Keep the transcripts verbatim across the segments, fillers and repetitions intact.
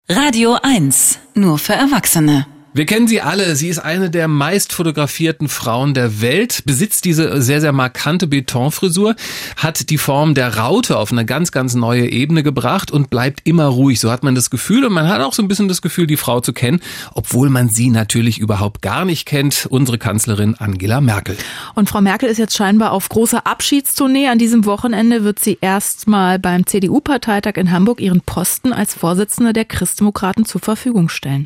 Radio eins, nur für Erwachsene. Wir kennen sie alle. Sie ist eine der meist fotografierten Frauen der Welt, besitzt diese sehr, sehr markante Betonfrisur, hat die Form der Raute auf eine ganz, ganz neue Ebene gebracht und bleibt immer ruhig. So hat man das Gefühl, und man hat auch so ein bisschen das Gefühl, die Frau zu kennen, obwohl man sie natürlich überhaupt gar nicht kennt. Unsere Kanzlerin Angela Merkel. Und Frau Merkel ist jetzt scheinbar auf großer Abschiedstournee. An diesem Wochenende wird sie erstmal beim C D U-Parteitag in Hamburg ihren Posten als Vorsitzende der Christdemokraten zur Verfügung stellen.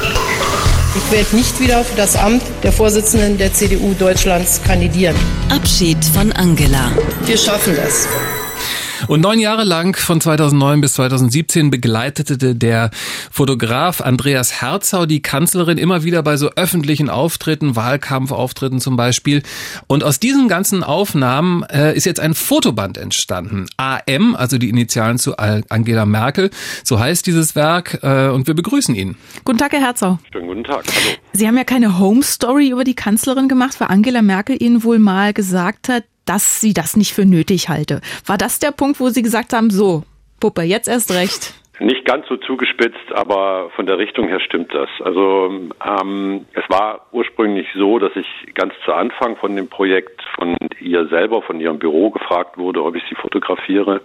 Ich werde nicht wieder für das Amt der Vorsitzenden der C D U Deutschlands kandidieren. Abschied von Angela. Wir schaffen das. Und neun Jahre lang, von zweitausendneun bis zweitausendsiebzehn, begleitete der Fotograf Andreas Herzau die Kanzlerin immer wieder bei so öffentlichen Auftritten, Wahlkampfauftritten zum Beispiel. Und aus diesen ganzen Aufnahmen äh, ist jetzt ein Fotoband entstanden. A M, also die Initialen zu Angela Merkel, so heißt dieses Werk. Äh, und wir begrüßen ihn. Guten Tag, Herr Herzau. Schönen guten Tag, hallo. Sie haben ja keine Home-Story über die Kanzlerin gemacht, weil Angela Merkel Ihnen wohl mal gesagt hat, dass sie das nicht für nötig halte. War das der Punkt, wo Sie gesagt haben, so, Puppe, jetzt erst recht? Nicht ganz so zugespitzt, aber von der Richtung her stimmt das. Also ähm, es war ursprünglich so, dass ich ganz zu Anfang von dem Projekt von ihr selber, von ihrem Büro gefragt wurde, ob ich sie fotografiere.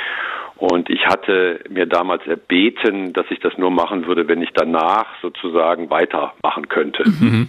Und ich hatte mir damals erbeten, dass ich das nur machen würde, wenn ich danach sozusagen weitermachen könnte. Mhm.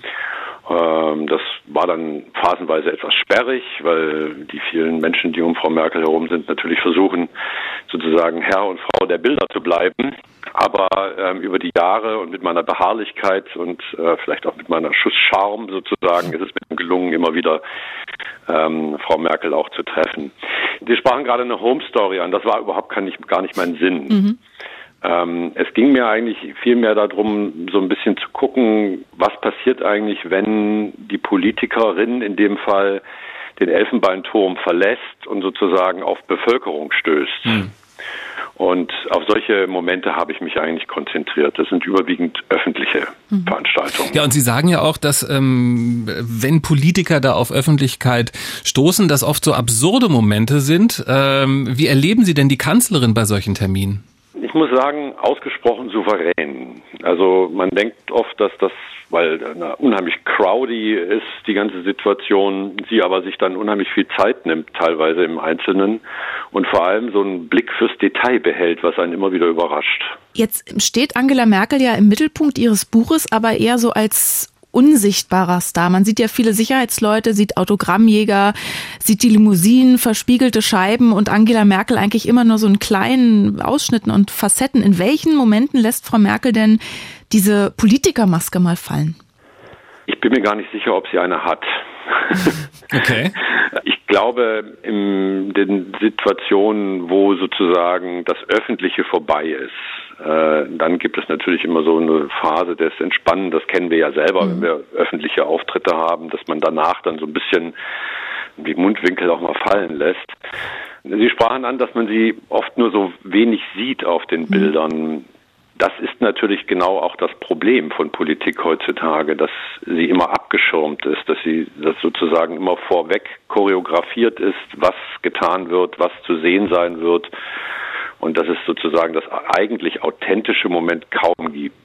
Das war dann phasenweise etwas sperrig, weil die vielen Menschen, die um Frau Merkel herum sind, natürlich versuchen, sozusagen Herr und Frau der Bilder zu bleiben. Aber ähm, über die Jahre und mit meiner Beharrlichkeit und äh, vielleicht auch mit meiner Schusscharme sozusagen ist es mir gelungen, immer wieder ähm, Frau Merkel auch zu treffen. Sie sprachen gerade eine Home Story an. Das war überhaupt gar nicht, gar nicht mein Sinn. Mhm. Ähm, es ging mir eigentlich viel mehr darum, so ein bisschen zu gucken, was passiert eigentlich, wenn die Politikerin in dem Fall den Elfenbeinturm verlässt und sozusagen auf Bevölkerung stößt. Hm. Und auf solche Momente habe ich mich eigentlich konzentriert. Das sind überwiegend öffentliche mhm. Veranstaltungen. Ja, und Sie sagen ja auch, dass ähm, wenn Politiker da auf Öffentlichkeit stoßen, das oft so absurde Momente sind. Ähm, wie erleben Sie denn die Kanzlerin bei solchen Terminen? Ich muss sagen, ausgesprochen souverän. Also man denkt oft, dass das, weil na, unheimlich crowdy ist, die ganze Situation, sie aber sich dann unheimlich viel Zeit nimmt, teilweise im Einzelnen, und vor allem so einen Blick fürs Detail behält, was einen immer wieder überrascht. Jetzt steht Angela Merkel ja im Mittelpunkt Ihres Buches, aber eher so als unsichtbarer Star. Man sieht ja viele Sicherheitsleute, sieht Autogrammjäger, sieht die Limousinen, verspiegelte Scheiben und Angela Merkel eigentlich immer nur so in kleinen Ausschnitten und Facetten. In welchen Momenten lässt Frau Merkel denn diese Politikermaske mal fallen? Ich bin mir gar nicht sicher, ob sie eine hat. Okay. Ich glaube, in den Situationen, wo sozusagen das Öffentliche vorbei ist, äh, dann gibt es natürlich immer so eine Phase des Entspannens. Das kennen wir ja selber, mhm. wenn wir öffentliche Auftritte haben, dass man danach dann so ein bisschen die Mundwinkel auch mal fallen lässt. Sie sprachen an, dass man sie oft nur so wenig sieht auf den Bildern. Das ist natürlich genau auch das Problem von Politik heutzutage, dass sie immer abgeschirmt ist, dass sie das sozusagen immer vorweg choreografiert ist, was getan wird, was zu sehen sein wird, und dass es sozusagen das eigentlich authentische Moment kaum gibt.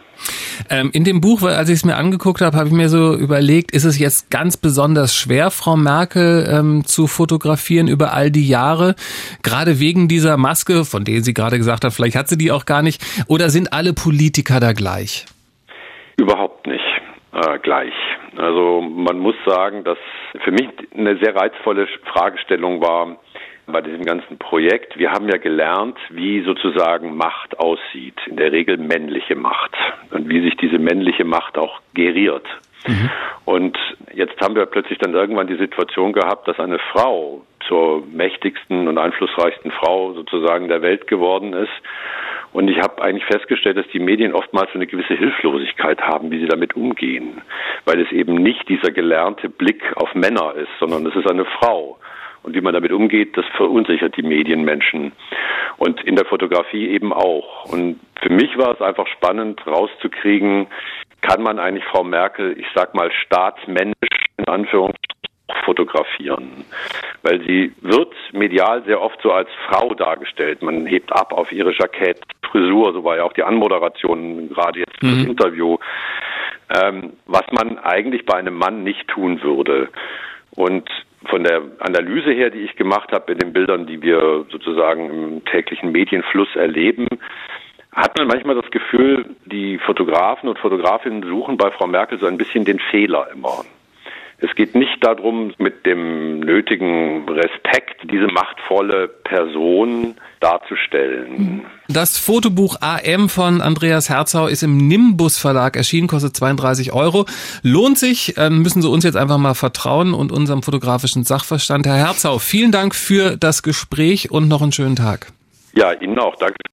Ähm, in dem Buch, als ich es mir angeguckt habe, habe ich mir so überlegt, ist es jetzt ganz besonders schwer, Frau Merkel ähm, zu fotografieren über all die Jahre, gerade wegen dieser Maske, von der sie gerade gesagt hat, vielleicht hat sie die auch gar nicht, oder sind alle Politiker da gleich? Überhaupt nicht äh, gleich. Also man muss sagen, dass für mich eine sehr reizvolle Fragestellung war, bei diesem ganzen Projekt. Wir haben ja gelernt, wie sozusagen Macht aussieht, in der Regel männliche Macht, und wie sich diese männliche Macht auch geriert. Mhm. Und jetzt haben wir plötzlich dann irgendwann die Situation gehabt, dass eine Frau zur mächtigsten und einflussreichsten Frau sozusagen der Welt geworden ist. Und ich habe eigentlich festgestellt, dass die Medien oftmals so eine gewisse Hilflosigkeit haben, wie sie damit umgehen, weil es eben nicht dieser gelernte Blick auf Männer ist, sondern es ist eine Frau. Und wie man damit umgeht, das verunsichert die Medienmenschen. Und in der Fotografie eben auch. Und für mich war es einfach spannend, rauszukriegen, kann man eigentlich Frau Merkel, ich sag mal staatsmännisch in Anführungsstrichen, fotografieren. Weil sie wird medial sehr oft so als Frau dargestellt. Man hebt ab auf ihre Jackett, Frisur, so war ja auch die Anmoderation, gerade jetzt für das Interview, ähm, was man eigentlich bei einem Mann nicht tun würde. Und von der Analyse her, die ich gemacht habe, mit den Bildern, die wir sozusagen im täglichen Medienfluss erleben, hat man manchmal das Gefühl, die Fotografen und Fotografinnen suchen bei Frau Merkel so ein bisschen den Fehler immer. Es geht nicht darum, mit dem nötigen Respekt diese machtvolle Person darzustellen. Das Fotobuch A M von Andreas Herzau ist im Nimbus Verlag erschienen, kostet zweiunddreißig Euro. Lohnt sich, müssen Sie uns jetzt einfach mal vertrauen und unserem fotografischen Sachverstand. Herr Herzau, vielen Dank für das Gespräch und noch einen schönen Tag. Ja, Ihnen auch. Danke.